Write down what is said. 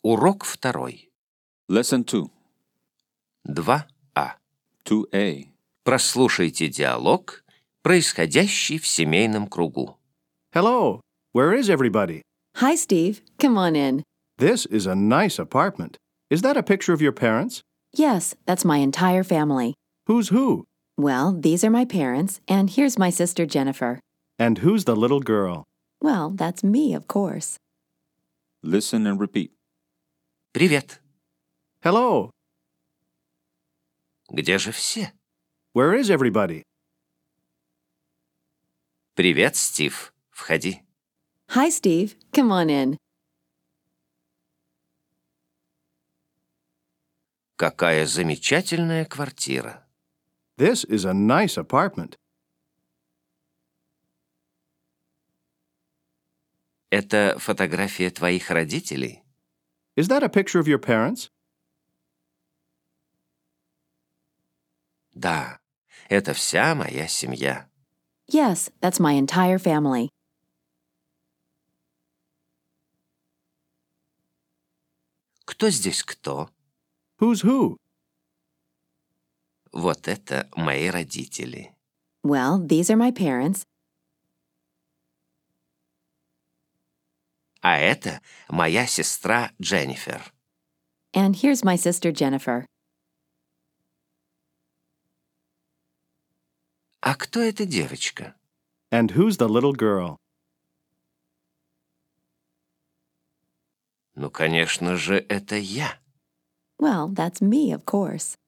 Урок 2. Lesson 2. 2А. 2A. Прослушайте диалог, происходящий в семейном кругу. Hello. Where is everybody? Hi, Steve. Come on in. This is a nice apartment. Is that a picture of your parents? Yes, that's my entire family. Who's who? Well, these are my parents, and here's my sister Jennifer. And who's the little girl? Well, that's me, of course. Listen and repeat. Привет. Hello. Где же все? Where is everybody? Привет, Стив. Входи. Hi, Steve. Come on in. Какая замечательная квартира. This is a nice apartment. Это фотография твоих родителей? Is that a picture of your parents? Да, это вся моя семья. Yes, that's my entire family. Кто здесь кто? Who's who? Вот это мои родители. Well, these are my parents, А это моя сестра Дженнифер. and here's my sister Jennifer. А кто эта девочка? And who's the little girl? Ну, конечно же, это я. Well, that's me, of course.